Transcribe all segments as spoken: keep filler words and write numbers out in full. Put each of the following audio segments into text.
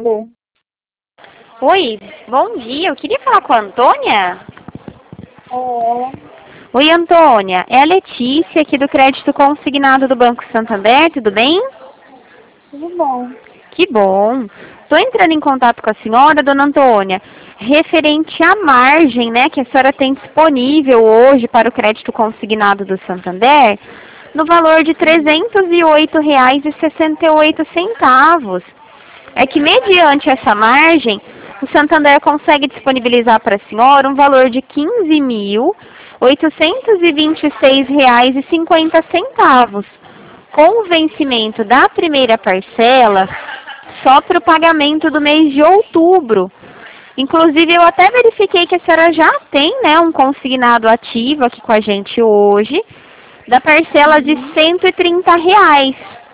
Alô? Oi, bom dia. Eu queria falar com a Antônia. É, Oi, Antônia. É a Letícia aqui do Crédito Consignado do Banco Santander, tudo bem? tudo bom. Que bom. Estou entrando em contato com a senhora, dona Antônia, referente à margem, né, que a senhora tem disponível hoje para o crédito consignado do Santander, no valor de trezentos e oito reais e sessenta e oito centavos. É que, mediante essa margem, o Santander consegue disponibilizar para a senhora um valor de quinze mil oitocentos e vinte e seis reais e cinquenta centavos, com o vencimento da primeira parcela só para o pagamento do mês de outubro. Inclusive, eu até verifiquei que a senhora já tem, né, um consignado ativo aqui com a gente hoje, da parcela de cento e trinta reais.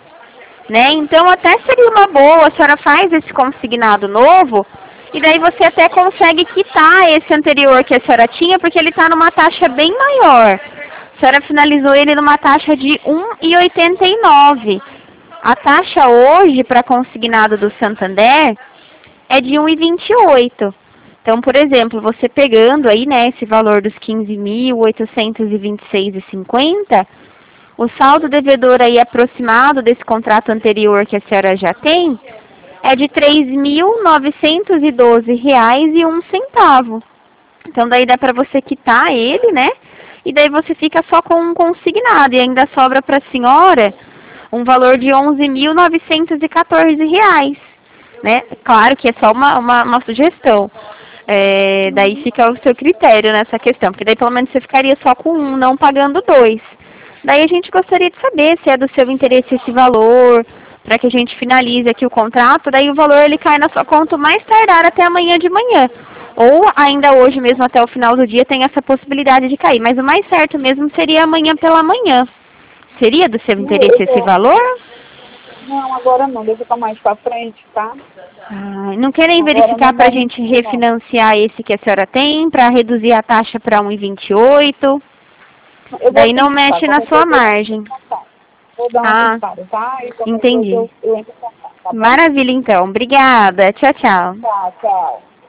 Né? Então, até seria uma boa, a senhora faz esse consignado novo, e daí você até consegue quitar esse anterior que a senhora tinha, porque ele está numa taxa bem maior. A senhora finalizou ele numa taxa de um real e oitenta e nove centavos. A taxa hoje para consignado do Santander é de um real e vinte e oito centavos. Então, por exemplo, você pegando aí, né, esse valor dos quinze mil oitocentos e vinte e seis reais e cinquenta centavos, o saldo devedor aí aproximado desse contrato anterior que a senhora já tem é de três mil novecentos e doze reais e um centavo. Então daí dá para você quitar ele, né? E daí você fica só com um consignado e ainda sobra para a senhora um valor de onze mil novecentos e quatorze reais, né? Claro que é só uma, uma, uma sugestão. É, daí fica o seu critério nessa questão, porque daí pelo menos você ficaria só com um, não pagando dois. Daí a gente gostaria de saber se é do seu interesse esse valor, para que a gente finalize aqui o contrato, daí o valor ele cai na sua conta o mais tardar até amanhã de manhã. Ou ainda hoje mesmo até o final do dia tem essa possibilidade de cair, mas o mais certo mesmo seria amanhã pela manhã. Seria do seu interesse esse valor? Não, agora não, deixa pra mais pra frente, tá? Ah, não querem Agora verificar não para dá a gente muito, não. refinanciar esse que a senhora tem, para reduzir a taxa para um real e vinte e oito? Eu vou Daí não pensar, mexe na qualquer sua coisa eu entro em margem. contato. Vou dar uma Ah, pensada, tá? E qualquer coisa entendi. eu, eu entro em contato, tá bom? Maravilha, então. Obrigada. Tchau, tchau. Tá, tchau.